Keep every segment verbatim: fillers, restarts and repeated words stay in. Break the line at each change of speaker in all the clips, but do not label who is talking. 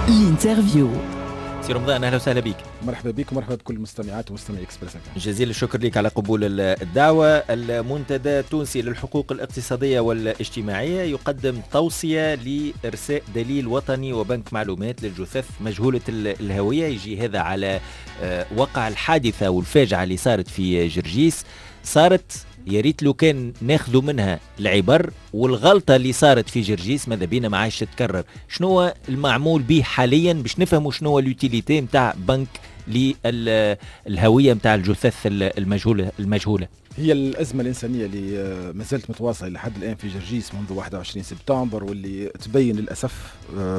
الانترفيو.
سي رمضان، اهلا وسهلا بك.
مرحبا بك ومرحبا بكل مستمعات ومستمعي اكسبريس.
جزيل الشكر لك على قبول الدعوه. المنتدى التونسي للحقوق الاقتصاديه والاجتماعيه يقدم توصيه لارساء دليل وطني وبنك معلومات للجثث مجهوله الهويه. يجي هذا على وقع الحادثه والفاجعه اللي صارت في جرجيس. صارت يا ريت لو كان ناخذوا منها العبر، والغلطه اللي صارت في جرجيس ماذا بينا ما عادش تتكرر. شنو هو المعمول به حاليا باش نفهموا شنو هو اليوتيليتي نتاع بنك للهويه نتاع الجثث المجهوله المجهوله
هي الازمه الانسانيه اللي ما زالت متواصله لحد الان في جرجيس منذ واحد وعشرين سبتمبر، واللي تبين للاسف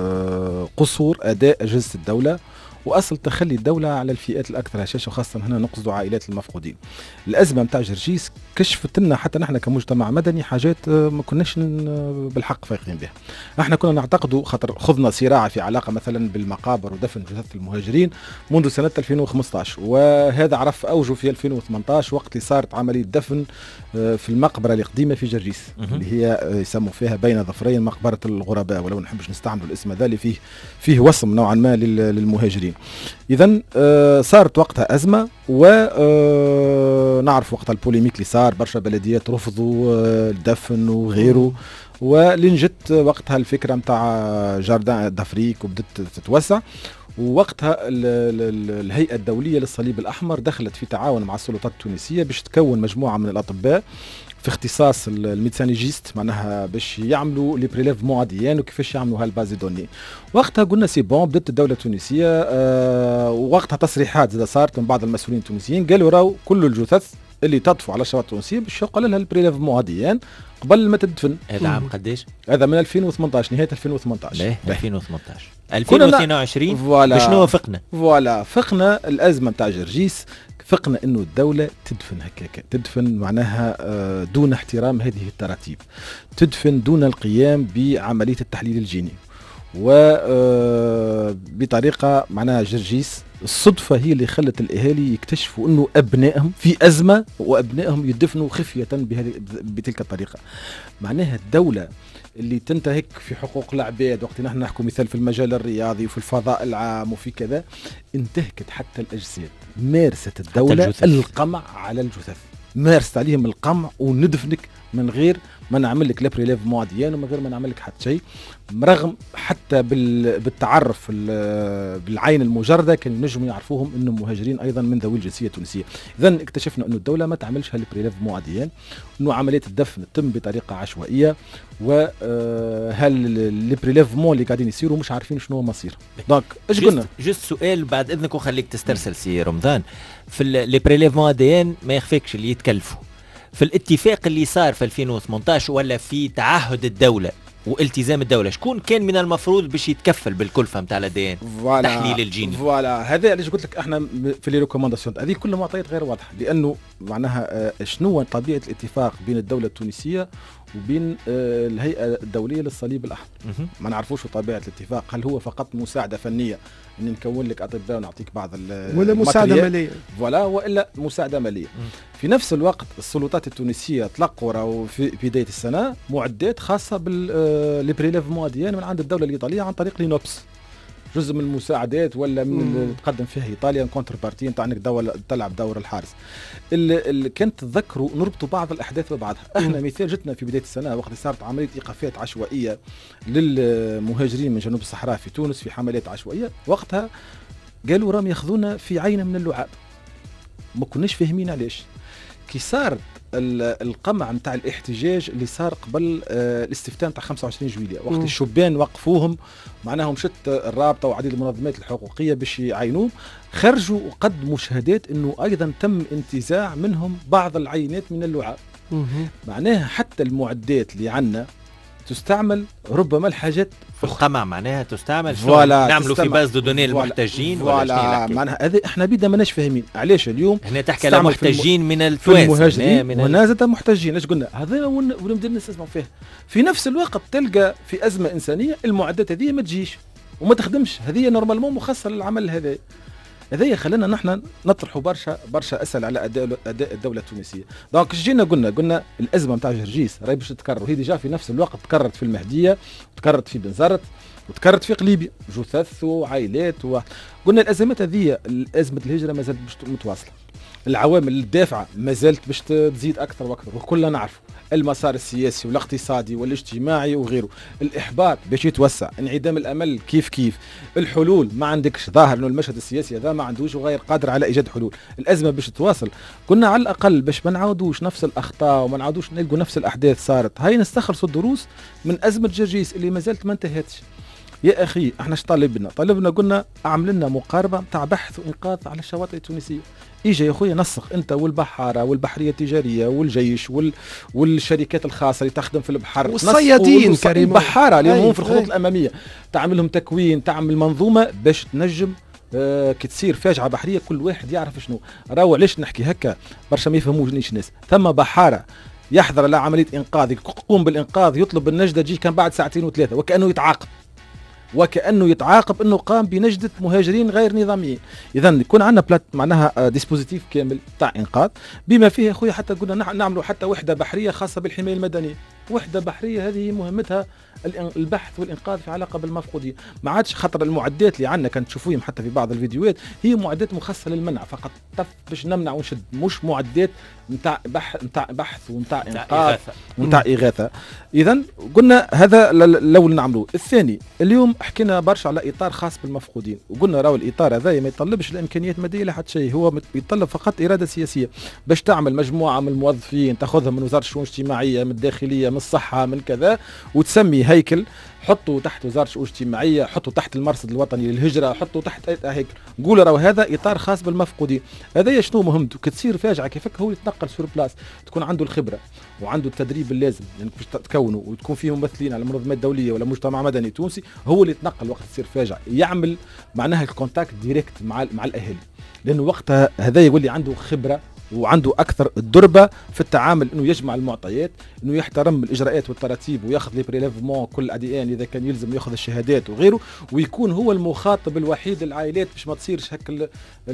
قصور اداء اجهزه الدوله واصل تخلي الدوله على الفئات الاكثر هشاشه، وخاصه هنا نقصد عائلات المفقودين. الازمه نتاع جرجيس كشفت لنا حتى نحن كمجتمع مدني حاجات ما كناش بالحق فايقين بها. احنا كنا نعتقدوا خاطر خضنا صراع في علاقه مثلا بالمقابر ودفن جثث المهاجرين منذ سنه ألفين وخمسطاش، وهذا عرف اوجه في ألفين وثمانطاش وقت اللي صارت عمليه دفن في المقبره القديمه في جرجيس اللي هي يسموا فيها بين ظفرين مقبره الغرباء، ولو نحبش نستعملوا الاسم هذا اللي فيه فيه وصم نوعا ما للمهاجرين. إذن آه صارت وقتها أزمة، ونعرف وقتها البوليميك اللي صار، برشا بلديات رفضوا آه الدفن وغيره، ولنجت وقتها الفكرة متاع جاردان دافريك وبدت تتوسع. ووقتها الهيئة الدولية للصليب الأحمر دخلت في تعاون مع السلطات التونسية باش تكون مجموعة من الأطباء في اختصاص الميدسانيجيست، معناها باش يعملوا لي بريليفمون عاديين وكيفاش يعملوا هالبازي دوني. وقتها قلنا سي بون، بدات الدوله التونسيه آه ووقتها تصريحات زاد صارت من بعض المسؤولين التونسيين قالوا راهو كل الجثث اللي تطفوا على الشواطئ التونسيه باش يقال لها البريليفمون عاديين قبل ما تدفن.
هذا عام قداش؟
هذا من ألفين وثمانطاش، نهايه ألفين وثمانطاش.
لا ألفين وثمانطاش ألفين واثنين وعشرين باش شنو فقنا؟
فوالا فقنا الازمه نتاع جرجيس، فقنا انه الدوله تدفن هكاك، تدفن معناها دون احترام هذه التراتيب، تدفن دون القيام بعمليه التحليل الجيني، وبطريقه معناها جرجيس الصدفه هي اللي خلت الاهالي يكتشفوا انه ابنائهم في ازمه وابنائهم يدفنوا خفيه بتلك الطريقه. معناها الدوله اللي تنتهك في حقوق العباد، وقت نحن نحكي مثال في المجال الرياضي وفي الفضاء العام وفي كذا، انتهكت حتى الاجساد. مارست الدوله القمع على الجثث، مارست عليهم القمع وندفنك من غير ما نعمل لك لابريليف معديان ومن غير ما نعمل لك حتى شيء، رغم حتى بالتعرف بالعين المجرده كانوا ينجموا يعرفوهم انهم مهاجرين ايضا من ذوي الجنسيه التونسيه. اذا اكتشفنا انه الدوله ما تعملش هالبريليف معديان، انه عمليه الدفن تتم بطريقه عشوائيه، وهل البريليفمون اللي قاعدين يصيروا مش عارفين شنو هو مصير. دونك ايش قلنا؟
جست سؤال بعد اذنك وخليك تسترسل سي رمضان. في البريليفمون ديان ما يخفيكش اللي يتكلفوا في الاتفاق اللي صار في ألفين وثمانطاش ولا في تعهد الدولة والتزام الدولة، شكون كان من المفروض باش يتكفل بالكلفة نتاع الديان تحليل الجيني؟
فوالا هذا اللي قلت لك احنا في لي ريكومانداسيون هذه كلها معطيات غير واضحة، لأنه معناها شنو طبيعة الاتفاق بين الدولة التونسية وبين الهيئة الدولية للصليب الأحمر. ما نعرفوش طبيعة الاتفاق، هل هو فقط مساعدة فنية ان نكون لك اطباء ونعطيك بعض
ولا مساعدة مالية،
ولا وإلا مساعدة مالية. في نفس الوقت السلطات التونسية تلقوا راهو في بداية السنة معدات خاصة بالبريليفمون عاديين من عند الدولة الإيطالية عن طريق لينوبس، جزء من المساعدات ولا من اللي تقدم فيها ايطاليا كونتر بارتي نتاع انك دولة تلعب دور الحارس. اللي كانت تذكروا نربطوا بعض الاحداث ببعضها. احنا مثال جتنا في بدايه السنه وقت صارت عمليه ايقافات عشوائيه للمهاجرين من جنوب الصحراء في تونس في حملات عشوائيه، وقتها قالوا راهم ياخذونا في عينه من اللعاب، ما كناش فاهمين علاش. كي صار القمع نتاع الاحتجاج اللي صار قبل الاستفتاء نتاع خمسة وعشرين جويلية، وقت الشبان وقفوهم معناهم شت الرابطه وعديد المنظمات الحقوقيه باش يعينوهم، خرجوا وقدموا شهادات انه ايضا تم انتزاع منهم بعض العينات من اللعاب. معناها حتى المعدات اللي عندنا تستعمل ربما الحاجات
في القمع، معناها تستعمل
فوالا
نعملوا في باز دو دوني المحتاجين
ولا معناها هذا احنا بدا ماناش فاهمين علاش اليوم
هنا تحكي على محتاجين من
التوانسه ونازل محتاجين. ايش قلنا هذا ونبدا نستسمعوا فيه. في نفس الوقت تلقى في ازمه انسانيه المعدات هذه ما تجيش وما تخدمش، هذه نورمالمون مخصصه للعمل هذا. هذا خلينا نحن نطرحوا برشا برشا اسئله على اداء اداء الدوله التونسيه. دونك جينا قلنا قلنا الازمه نتاع جرجيس راهي باش تتكرر، وهي ديجا في نفس الوقت تكررت في المهديه وتكررت في بنزرت وتكررت في قليبيه، جثث وعائلات و... قلنا الازمات هذه، ازمه الهجره ما زالت باش متواصله، العوامل الدافعه ما زالت باش تزيد اكثر واكثر، وكلنا نعرفوا المسار السياسي والاقتصادي والاجتماعي وغيره، الاحباط باش يتوسع، انعدام الامل كيف كيف، الحلول ما عندكش، ظاهر انه المشهد السياسي هذا ما عندوش وغير قادر على ايجاد حلول، الازمه باش تواصل. كنا على الاقل باش ما نعاودوش نفس الاخطاء وما نعاودوش نلقوا نفس الاحداث صارت، هاي نستخلصوا الدروس من ازمه جرجيس اللي ما زالت ما انتهتش. يا اخي احنا اش طالبنا؟ طالبنا قلنا اعمل لنا مقاربه تاع بحث وانقاذ على الشواطئ التونسيه. اجا يا خويا نسق انت والبحاره والبحريه التجاريه والجيش وال... والشركات الخاصه اللي تخدم في البحر
والصيادين كريم
البحاره اللي هم في الخطوط الاماميه، تعملهم تكوين، تعمل منظومه باش تنجم آه كي تصير فاجعه بحريه كل واحد يعرف شنو راهو. علاش نحكي هكا؟ برشا ما يفهموش الناس. ثم بحاره يحضر على عمليه انقاذ، يقوم بالانقاذ، يطلب النجده تجي كان بعد ساعتين وثلاثه، وكانه يتعاقب وكأنه يتعاقب انه قام بنجدة مهاجرين غير نظاميين. اذا يكون عندنا بلات معناها ديسبوزيتيف كامل تاع انقاذ، بما فيه يا خويا حتى قلنا نعملوا حتى وحده بحريه خاصه بالحمايه المدنيه، وحده بحريه هذه مهمتها البحث والانقاذ في علاقه بالمفقودين. ما عادش خاطر المعدات اللي عندنا كانت تشوفوهم حتى في بعض الفيديوهات هي معدات مخصصه للمنع فقط، باش نمنع ونشد، مش معدات نتاع بحث نتاع بحث ونتاع انقاذ ونتاع اغاثه. اذا قلنا هذا الاول نعملوه. الثاني اليوم حكينا برشا على اطار خاص بالمفقودين، وقلنا راهو الاطار هذا ما يطلبش الامكانيات الماديه لحد شيء، هو يتطلب فقط اراده سياسيه باش تعمل مجموعه من الموظفين تاخذهم من وزاره الشؤون الاجتماعيه، من الداخليه، من الصحه، من كذا، وتسمي هيكل، حطوا تحت وزاره الشؤون الاجتماعيه، حطوا تحت المرصد الوطني للهجره، حطوا تحت هيكل، نقول راهو هذا اطار خاص بالمفقودين. هذا شنو مهمته؟ كي تصير فاجعه كيفك هو يتنقل سور بلاس، تكون عنده الخبره وعنده التدريب اللازم لانك يعني باش تكونوا، وتكون فيه ممثلين على المنظمات الدوليه ولا مجتمع مدني تونسي، هو اللي يتنقل وقت تصير فاجعه، يعمل معناها الكونتاكت ديريكت مع مع الاهالي، لانه وقتها هذا يولي عنده خبره وعنده اكثر الدربه في التعامل، انه يجمع المعطيات، انه يحترم الاجراءات والتراتيب وياخذ لي بريليفمون كل ادي ان اذا كان يلزم ياخذ الشهادات وغيره، ويكون هو المخاطب الوحيد للعائلات باش ما تصيرش هكا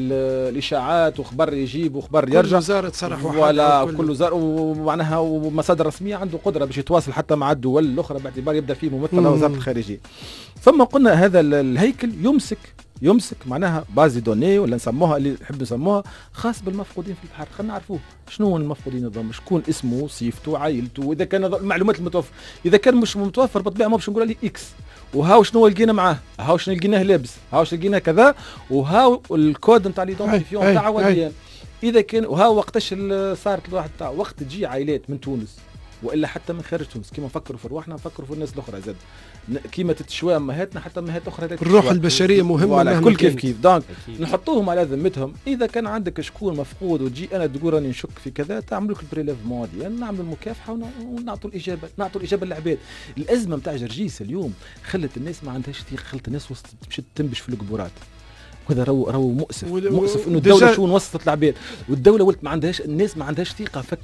الاشاعات وخبر يجيب وخبر يرجع،
كل وزاره تصرح
ولا كل وزاره، ومعناها ومصادر رسميه عنده قدره باش يتواصل حتى مع الدول الاخرى باعتبار يبدا فيه ممثل وزاره الخارجيه. ثم قلنا هذا الهيكل يمسك يمسك معناها بازي دوني ولا نسموها اللي نحب نسموها خاص بالمفقودين في البحر، خلينا نعرفوه شنو المفقودين نظام، شكون اسمه، صيفته، عائلته، واذا كان المعلومات المتوفره، اذا كان مش متوفر بالطبيعه ما باش نقول لي اكس، وهاو شنو لقينا معاه، هاو شنو لقيناه لابس، هاو شنو لقيناه كذا، وهاو الكود نتاع ليدونتيفيون تاعو وديان، اذا كان وهاو وقتاش صارت الواحد تاع وقت تجي عائلات من تونس والا حتى من خارج تونس، كيما نفكروا في رواحنا نفكروا في الناس الاخرى زاد، كيما تتشوى امهاتنا حتى امهات اخرى،
الروح البشريه مهمه
كل كيف كيف. دونك نحطوهم على ذمتهم، اذا كان عندك شكون مفقود وتجي انا تقول راني نشك في كذا، تعملوا لك البريليفمون ديال نعملوا المكافحه ونعطوا الاجابه، نعطوا الاجابه للعباد. الازمه نتاع جرجيس اليوم خلت الناس ما عندهاش ثقه، خلت الناس مشات تنبش في القبورات، وهذا راهو راهو مؤسف مؤسف انه الدوله شو وصلت العباد، والدوله ولت ما عندهاش، الناس ما عندهاش ثقه فك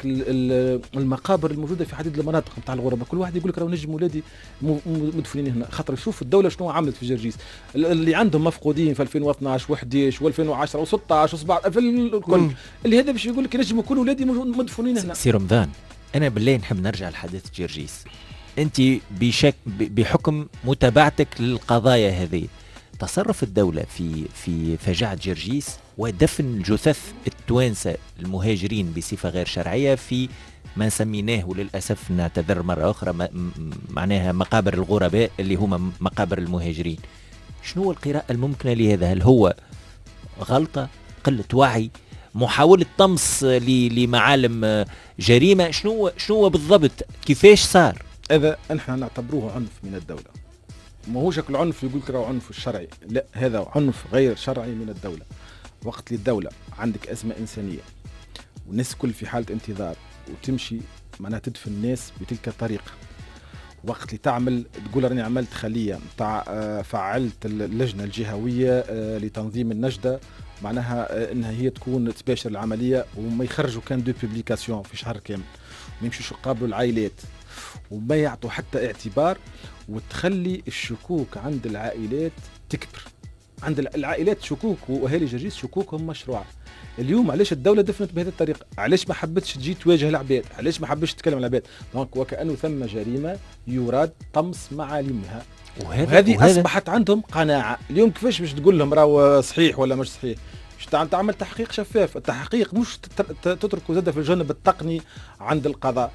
المقابر الموجوده في عديد المناطق نتاع الغرباء، كل واحد يقول لك راهو نجم ولادي مدفونين هنا، خاطر شوف الدوله شنو عملت في جرجيس، اللي عندهم مفقودين في ألفين واثناش و11 و2010 و16 و17 في الكل، اللي هذا باش يقول لك نجم يكون ولادي مدفونين هنا.
سي رمضان، انا بالله نحب نرجع لحديث جرجيس، انت بشك بحكم متابعتك للقضايا هذه، تصرف الدولة في في فجاعة جرجيس ودفن جثث التوانسة المهاجرين بصفة غير شرعية في ما سميناه وللأسف نعتذر مرة أخرى معناها مقابر الغرباء اللي هما مقابر المهاجرين، شنو القراءة الممكنة لهذا؟ هل هو غلطة، قلة وعي، محاولة طمس لمعالم جريمة؟ شنو شنو بالضبط؟ كيفاش صار؟
هذا نحن نعتبروه عنف من الدولة، ما هوش العنف يقول لك راهو عنف الشرعي، لا هذا عنف غير شرعي من الدولة. وقت للدولة عندك أزمة إنسانية والناس كل في حالة انتظار وتمشي معناها تدفن الناس بتلك الطريقة، وقت اللي تعمل تقول راني عملت خلية تاع فعلت اللجنة الجهوية لتنظيم النجدة معناها انها هي تكون تباشر العملية، وما يخرجوا كان دو بوبليكاسيون في شهر كامل، ما يمشوش يقابلوا العائلات وما يعطوا حتى اعتبار، وتخلي الشكوك عند العائلات تكبر عند العائلات شكوك واهالي جرجيس شكوكهم مشروعه. اليوم علاش الدوله دفنت بهذه الطريقه؟ علاش ما حبتش تجي تواجه العباد؟ علاش ما حبتش تتكلم على العباد؟ دونك وكانه ثم جريمه يراد طمس معالمها، وهذه اصبحت عندهم قناعه. اليوم كيفاش باش تقول لهم راهو صحيح ولا مش صحيح؟ باش تعمل تحقيق شفاف. التحقيق مش تتركه زاد في الجانب التقني عند القضاء.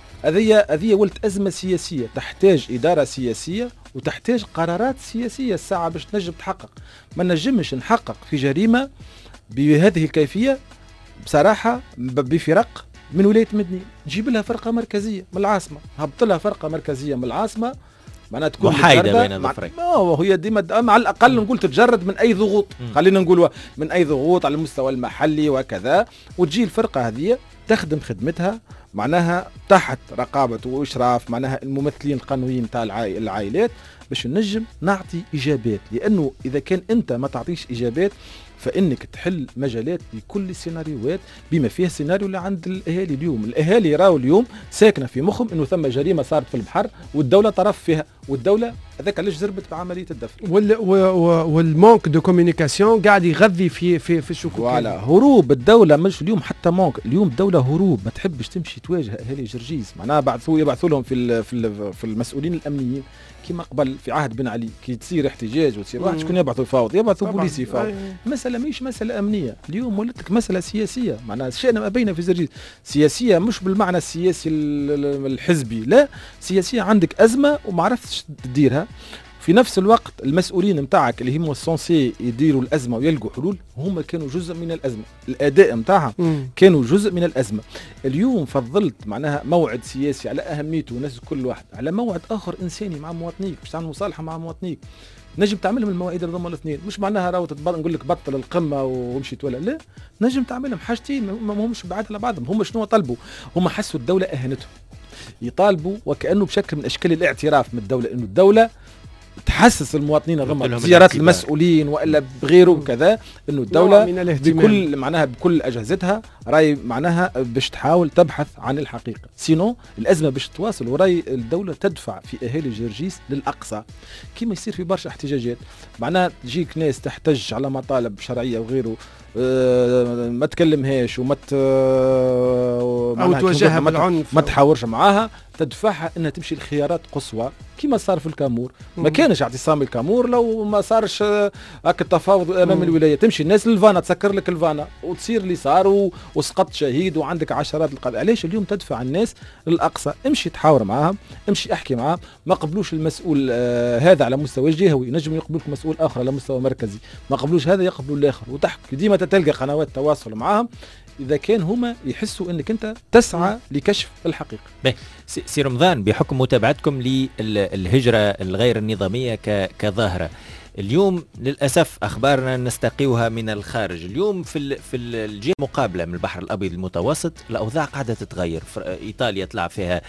هذه هذه ولت ازمه سياسيه تحتاج اداره سياسيه وتحتاج قرارات سياسيه الساعه باش تنجم تحقق. ما نجمش نحقق في جريمه بهذه الكيفيه بصراحه بفرق من ولايه مدني. نجيب لها فرقه مركزيه من العاصمه، هبط لها فرقه مركزيه من العاصمه معناها تكون
محايده بين الظفرين.
اه هي ديما على الاقل نقول تتجرد من اي ضغوط، خلينا نقول من اي ضغوط على المستوى المحلي وكذا، وتجي الفرقه هذه تخدم خدمتها معناها تحت رقابه واشراف معناها الممثلين القانونيين تاع العائلات باش نجم نعطي اجابات. لانه اذا كان انت ما تعطيش اجابات فانك تحل مجالات لكل السيناريوهات بما فيه السيناريو اللي عند الاهالي اليوم. الاهالي راهو اليوم ساكنه في مخهم انه ثم جريمه صارت في البحر والدوله طرف فيها، والدوله هذاك علاش زربت بعمليه الدفن.
وال والمونك دو كوميونيكاسيون قاعد يغذي في في في الشكوك.
فوالا هروب الدوله مش اليوم حتى مونك، اليوم الدوله هروب ما تحبش تمشي تواجه اهالي جرجيس. معناها بعثوا يبعثوا لهم في في المسؤولين الامنيين كما قبل في عهد بن علي كي تصير احتجاج وتصير واحد شكون يبعثوا يفاوض؟ يبعثوا بوليسي يفاوض. مسألة مش مسألة أمنية، اليوم ولت لك مسألة سياسية. معناها شئنا ما بين في جرجيس سياسية مش بالمعنى السياسي الحزبي، لا سياسية عندك أزمة وما عرفتش تديرها. في نفس الوقت المسؤولين نتاعك اللي هم سونسي يديروا الازمه ويلقوا حلول هم كانوا جزء من الازمه، الاداء نتاعهم كانوا جزء من الازمه. اليوم فضلت معناها موعد سياسي على اهميته وناس كل واحد على موعد اخر انساني مع مواطنيك باش تعمل مصالحه مع مواطنيك. نجم تعملهم المواعيد هذوما الاثنين، مش معناها راهو نقول لك بطل القمه ومشي تولى، لا نجم تعملهم حاجتين ما همش بعاد على بعضهم. هم شنو طلبوا؟ هم حسوا الدوله اهانتهم، يطالبوا وكانه بشكل من اشكال الاعتراف من الدوله انه الدوله تحسس المواطنين هذوما زيارات المسؤولين والا بغيره وكذا انه الدوله بكل معناها بكل اجهزتها راي معناها باش تحاول تبحث عن الحقيقه. سينو الازمه باش تواصل وراي الدوله تدفع في اهالي جرجيس للاقصى كما يصير في برشا احتجاجات. معناها تجيك ناس تحتج على مطالب شرعيه وغيره أه ما تكلمهاش وما
او توجهها بالعنف
ما تحاورش معاها، تدفعها انها تمشي لخيارات قصوى كما صار في الكامور. ما كانش اعتصام الكامور لو ما صارش هاك التفاوض امام الولايه، تمشي الناس للفانا تسكر لك الفانا وتصير اللي صار وسقط شهيد وعندك عشرات القضايا. علاش اليوم تدفع الناس للاقصى؟ امشي تحاور معاهم، امشي احكي معاهم. ما قبلوش المسؤول آه هذا على مستوى جهوي، نجم يقبلك مسؤول اخر على مستوى مركزي، ما قبلوش هذا يقبلوا الاخر، وتحكي ديما تلقى قنوات تواصل معاهم إذا كان هما يحسوا أنك أنت تسعى لكشف الحقيقة.
سي رمضان، بحكم متابعتكم للهجرة الغير النظامية كظاهرة، اليوم للأسف أخبارنا نستقيوها من الخارج. اليوم في في الجهة المقابلة من البحر الأبيض المتوسط الأوضاع قاعدة تتغير. إيطاليا طلع فيها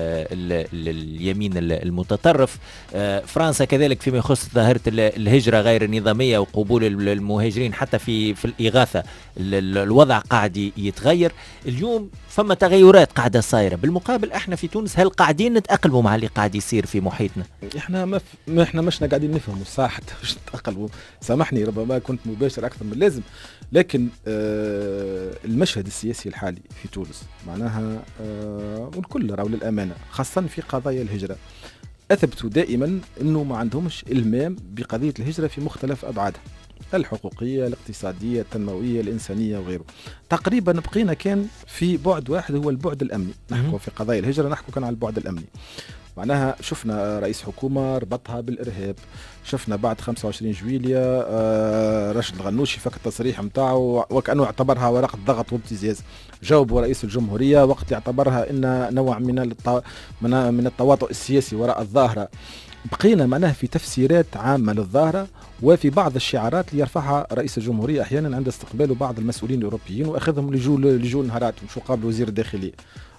اليمين المتطرف، فرنسا كذلك فيما يخص ظاهرة الهجرة غير النظامية وقبول المهاجرين حتى في في الإغاثة الوضع قاعد يتغير. اليوم فما تغيرات قاعدة صايرة. بالمقابل احنا في تونس هل قاعدين نتأقلموا مع اللي قاعد يصير في محيطنا؟
احنا ما, ما احنا مشنا قاعدين نفهموا صح باش نتأقلموا. سامحني ربما كنت مباشر أكثر من اللازم، لكن آه المشهد السياسي الحالي في تونس معناها آه والكل راهو للأمانة خاصة في قضايا الهجرة أثبتوا دائما أنه ما عندهمش إلمام بقضية الهجرة في مختلف أبعادها، الحقوقية، الاقتصادية، التنموية، الإنسانية وغيره. تقريبا بقينا كان في بعد واحد هو البعد الأمني. نحكوا في قضايا الهجرة نحكوا كان على البعد الأمني. معناها شفنا رئيس حكومة ربطها بالإرهاب، شفنا بعد خمسة وعشرين جويلية آه راشد الغنوشي فك التصريح متاعه وكأنه اعتبرها ورقة ضغط وابتزاز. جاوبوا رئيس الجمهورية وقت يعتبرها إن نوع من التو... من التواطؤ السياسي وراء الظاهرة. بقينا معناها في تفسيرات عامة للظاهرة وفي بعض الشعارات اللي يرفعها رئيس الجمهورية أحيانا عند استقباله بعض المسؤولين الأوروبيين وأخذهم لجوء نهارات مش قابل وزير الداخلية.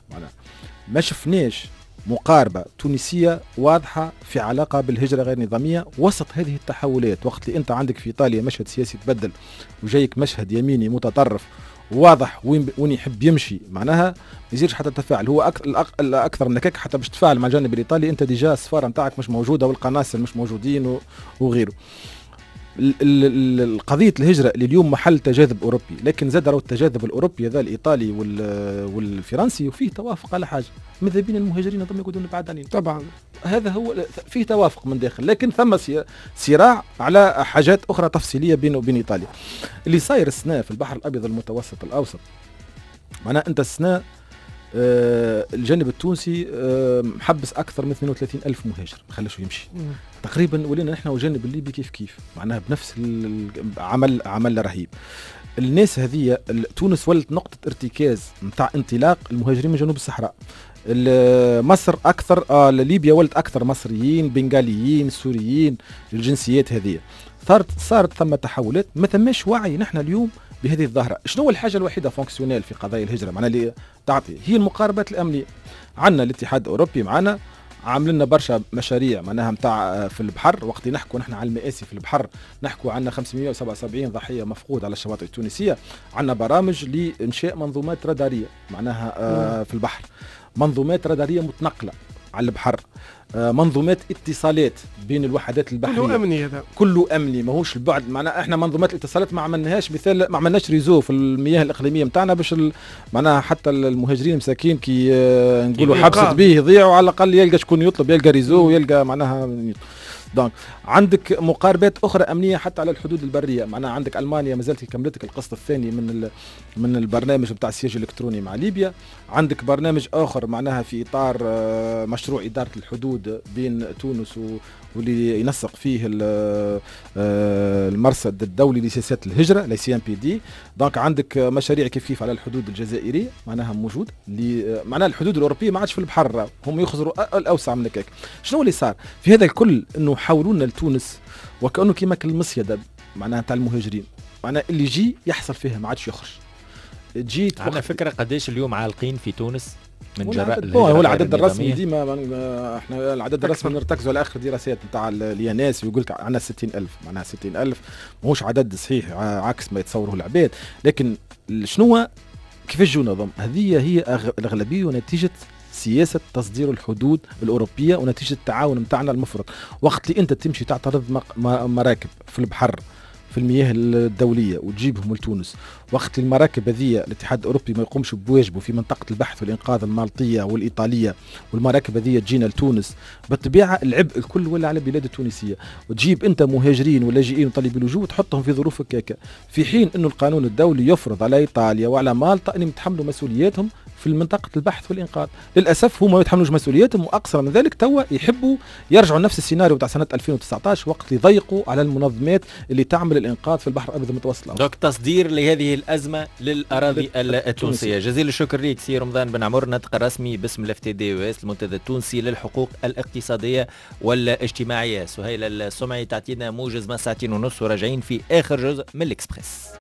ما شفناش مقاربة تونسية واضحة في علاقة بالهجرة غير نظامية وسط هذه التحولات. وقت اللي أنت عندك في إيطاليا مشهد سياسي تبدل وجايك مشهد يميني متطرف واضح وين وين يحب يمشي، معناها ما يصيرش حتى تفاعل. هو أكثر الأكثر أنك حتى باش تتفاعل مع الجانب الإيطالي أنت ديجا السفارة نتاعك مش موجودة والقناصل مش موجودين وغيره. قضيه الهجره اللي اليوم محل تجاذب اوروبي، لكن زاد راهو التجاذب الاوروبي هذا الايطالي والفرنسي وفيه توافق على حاجه، ماذا بين المهاجرين هذوما يقعدون بعاد عنين
طبعا
هذا هو فيه توافق من داخل، لكن ثم صراع على حاجات اخرى تفصيليه بينه وبين ايطاليا. اللي صاير السنه في البحر الابيض المتوسط الاوسط معناها انت السنه آه الجانب التونسي آه محبس اكثر من اثنين وثلاثين ألف مهاجر ما خلاش يمشي مم. تقريبا ولينا نحن والجانب الليبي كيف كيف معناها بنفس العمل عمل رهيب. الناس هذه تونس ولت نقطه ارتكاز نتاع انطلاق المهاجرين من جنوب الصحراء. مصر اكثر آه ليبيا ولت اكثر مصريين بنغاليين سوريين الجنسيات هذه. صارت صارت ثم تحولات ما ثماش وعي نحن اليوم بهذه الظاهره. شنو الحاجه الوحيده فونكسيونيل في قضايا الهجره معناها اللي تعطي هي المقاربات الامنيه. عندنا الاتحاد الاوروبي معنا عامل لنا برشا مشاريع معناها نتاع في البحر، وقت نحكوا نحن على المآسي في البحر نحكوا عندنا خمسمائة وسبعة وسبعين ضحيه مفقود على الشواطئ التونسيه. عندنا برامج لانشاء منظومات راداريه معناها آه في البحر، منظومات راداريه متنقله على البحر، منظومات اتصالات بين الوحدات البحريه
كله امني هذا كله
امني ماهوش البعد. معناها احنا منظومات الاتصالات ما عملناهاش مثال ما عملناش ريزو في المياه الاقليميه نتاعنا باش معناها حتى المهاجرين المساكين كي نقولوا حبست به يضيعوا على الاقل يلقى شكون يطلب يلقى ريزو ويلقى معناها. دونك عندك مقاربات اخرى امنيه حتى على الحدود البريه. معناها عندك المانيا مازالت كملتك القسط الثاني من من البرنامج بتاع السياج الالكتروني مع ليبيا. عندك برنامج اخر معناها في اطار مشروع اداره الحدود بين تونس واللي ينسق فيه المرصد الدولي لسياسات الهجره لي سي ام بي دي. دونك عندك مشاريع كيف كيف على الحدود الجزائريه معناها موجود اللي معناها الحدود الاوروبيه ما عادش في البحر هم يخزروا الاوسع من هكاك. شنو اللي صار في هذا الكل انه حولونا لتونس وكانه كيما المصيده معناها تاع المهاجرين معناها اللي يجي يحصل فيها ما عادش يخرج. جيت
عندنا فكره قديش اليوم عالقين في تونس من جراء
الهجره؟ هو العدد الرسمي ديما احنا العدد الرسمي نرتكزوا على اخر دراسات نتاع الياناس ويقول لك عندنا ستين ألف معناها ستين ألف ماهوش عدد صحيح عكس ما يتصوره العباد. لكن شنو كيفاش جو نظام هذه هي الاغلبيه ونتيجه سياسة تصدير الحدود الأوروبية ونتيجة التعاون متاعنا المفرط. وقت اللي أنت تمشي تعترض مراكب في البحر في المياه الدولية وتجيبهم لتونس، وقت المراكب هذه الاتحاد الأوروبي ما يقومش بواجبه في منطقة البحث والإنقاذ المالطية والإيطالية والمراكب هذه تجينا لتونس، بالطبيعة العبء الكل ولا على البلاد التونسية. وتجيب أنت مهاجرين ولاجئين وطالبي اللجوء وتحطهم في ظروف هكاكا، في حين أنه القانون الدولي يفرض على إيطاليا وعلى مالطا أن يتحملوا مسؤولياتهم في منطقة البحث والإنقاذ. للأسف هم ما يتحملوش مسؤولياتهم، وأقصر من ذلك توا يحبوا يرجعوا نفس السيناريو بتاع سنة ألفين وتسعة عشر وقت يضيقوا على المنظمات اللي تعمل الإنقاذ في البحر الأبيض المتوسط.
دوك تصدير لهذه الأزمة للأراضي التونسية. جزيل الشكر لك سي رمضان بن عمر، ناطق الرسمي باسم الاف تي دي اس المنتدى التونسي للحقوق الاقتصادية والاجتماعية. سهيل السمعي تعطينا موجز ما ساعتين ونص وراجعين في آخر جزء من الإكسبريس.